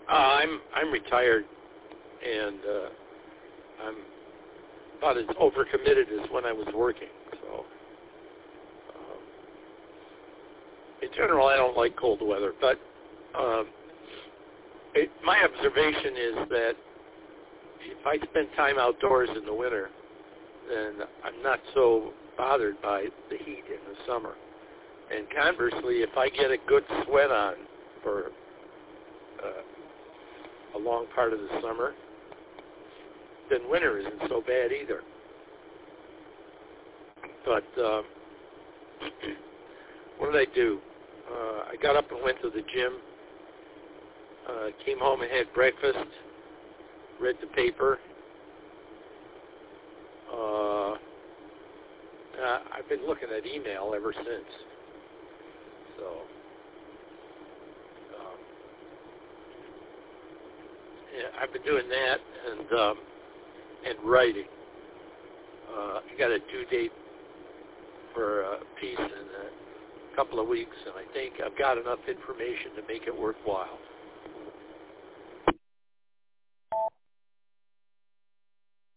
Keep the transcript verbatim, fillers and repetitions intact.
Uh, I'm I'm retired, and uh, I'm about as overcommitted as when I was working. So, um, in general, I don't like cold weather. But um, it, my observation is that if I spend time outdoors in the winter, then I'm not so bothered by the heat in the summer. And conversely, if I get a good sweat on for uh, a long part of the summer, then winter isn't so bad either. But uh, what did I do? Uh, I got up and went to the gym, uh, came home and had breakfast, read the paper. Uh, uh, I've been looking at email ever since. So, um, yeah, I've been doing that and um, and writing. Uh, I got a due date for a piece in a couple of weeks, and I think I've got enough information to make it worthwhile.